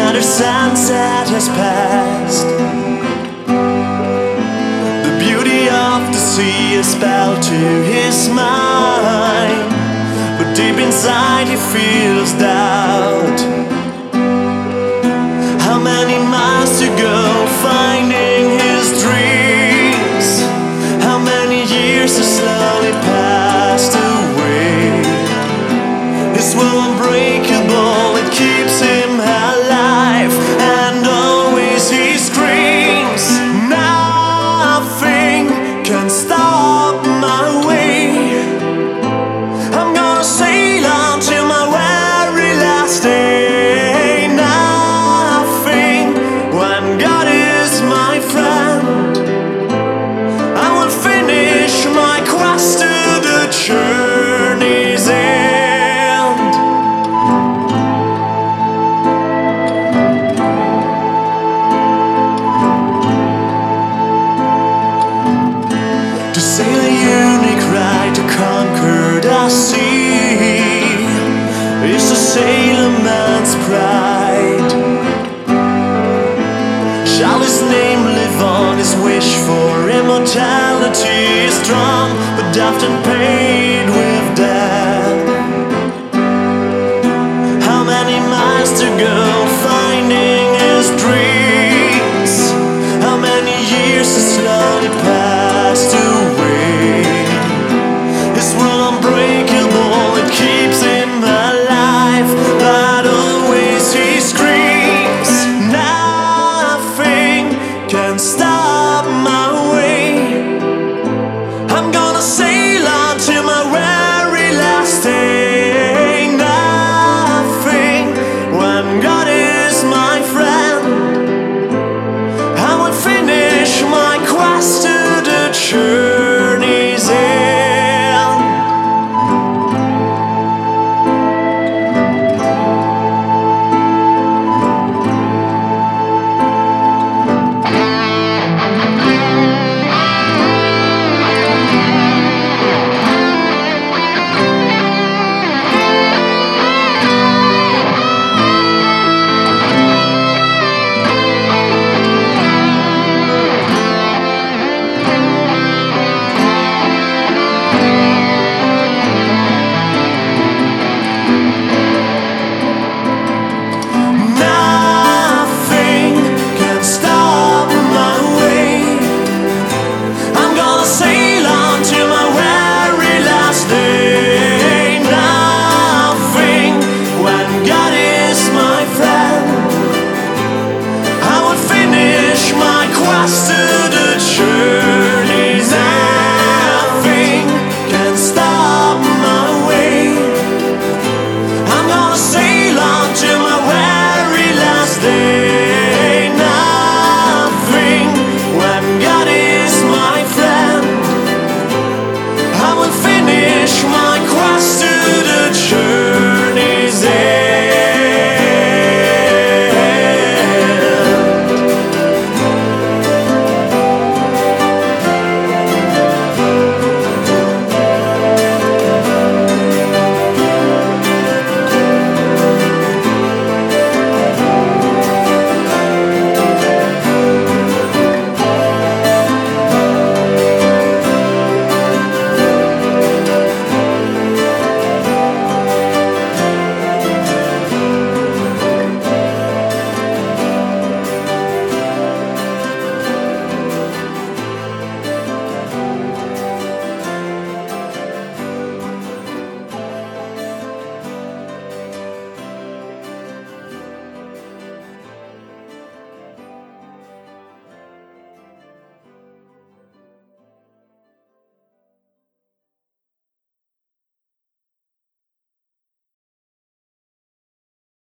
Another sunset has passed. The beauty of the sea is spelled to his mind, but deep inside he feels doubt. How many miles to go finding his dreams? How many years have slowly passed away? His will unbreakable, it keeps him alive, and always he screams, nothing can stop my way. I'm gonna sail on till my very last day. Nothing when God is my friend. I will finish my quest to the journey's end. To sail a unique ride to conquer the sea is a sailorman's pride. Shall his name live on? His wish for immortality is strong, but often paid with death. How many miles to go